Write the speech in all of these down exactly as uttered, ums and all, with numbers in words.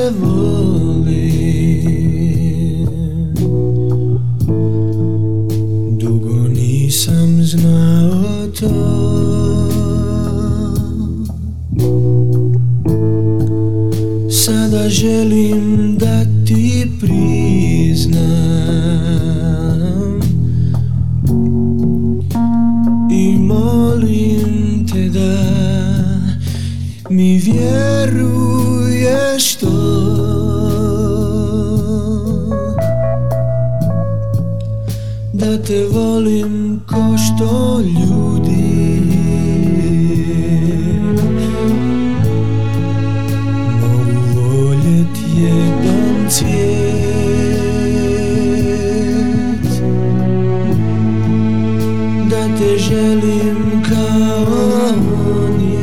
te volim. Dugo nisam znao to, sada želim da ti priznam i molim te da mi vjeruješ to, da te volim ko što ljudi mogu voljet jedan cvijet, da te želim kao oni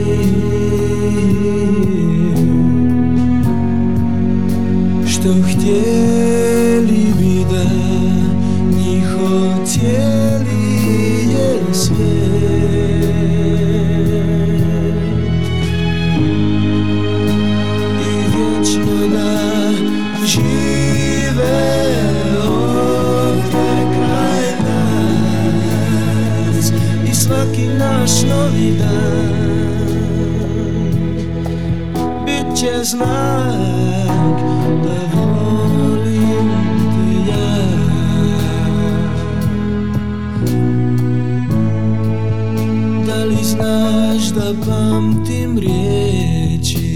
što htjeli bi da njihov cijeli je svijet i vječno da žive ovdje kraj nas i svaki naš novi dan bit će znak da volim te ja. Da li znaš da pamtim riječi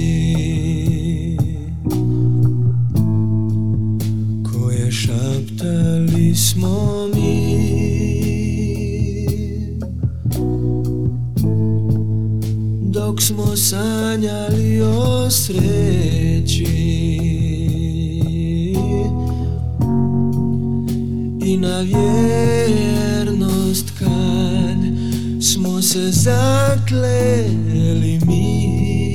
koje šaptali smo mi dok smo sanjali o sreći i na vjernost kad smo se zakleli mi.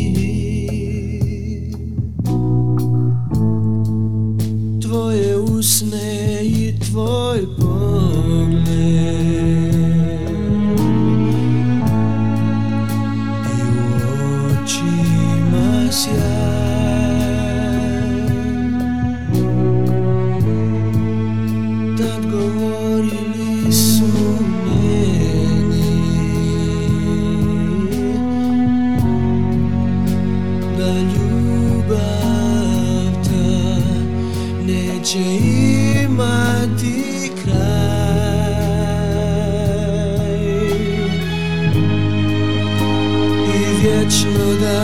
Tvoje usne i tvoj pogled i u očima sjaj, tad govorili su meni da ljubav ta neće imati kraj i vječno da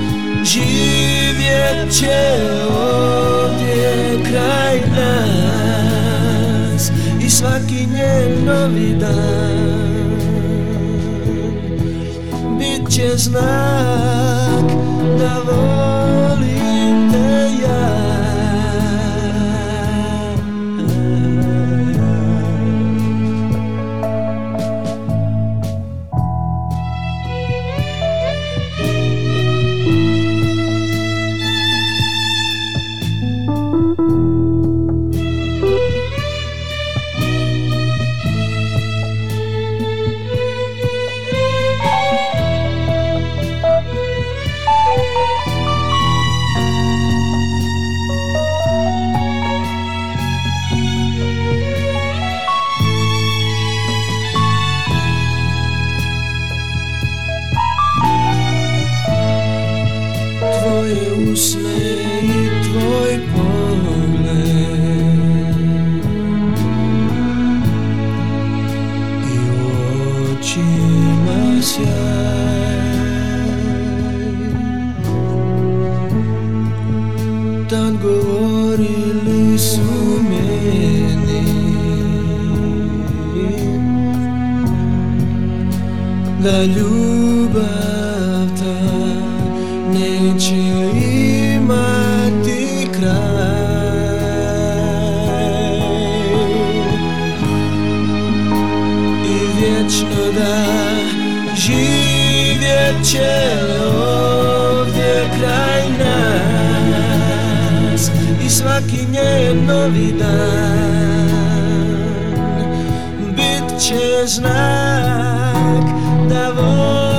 živjet će ovdje kraj nas i svaki njen novi dan bit će znak da volim te ja. Tvoje usne i tvoj pogled i u očima sjaj, tad govorili su meni da ljubav ta neće imati kraj i vječno da živjet će ovdje kraj nas i svaki njen novi dan bit će znak da volim